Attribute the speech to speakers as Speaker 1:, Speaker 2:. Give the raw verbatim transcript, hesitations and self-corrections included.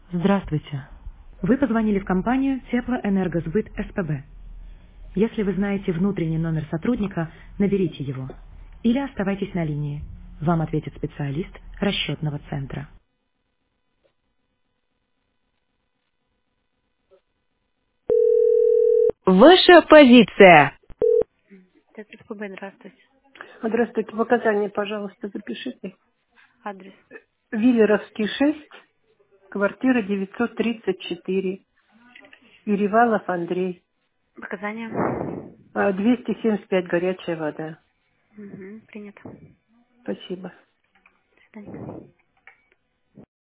Speaker 1: Здравствуйте. Вы позвонили в компанию Теплоэнергосбыт СПБ. Если вы знаете внутренний номер сотрудника, наберите его. Или оставайтесь на линии. Вам ответит специалист расчетного центра. Ваша позиция. ТСПБ, здравствуйте.
Speaker 2: Здравствуйте, показания, пожалуйста, запишите.
Speaker 1: Адрес.
Speaker 2: Виллеровский шесть, квартира девятьсот тридцать четыре, Перевалов Андрей,
Speaker 1: Показания.
Speaker 2: А, двести семьдесят пять, горячая вода.
Speaker 1: Угу, принято.
Speaker 2: Спасибо.
Speaker 1: До свидания.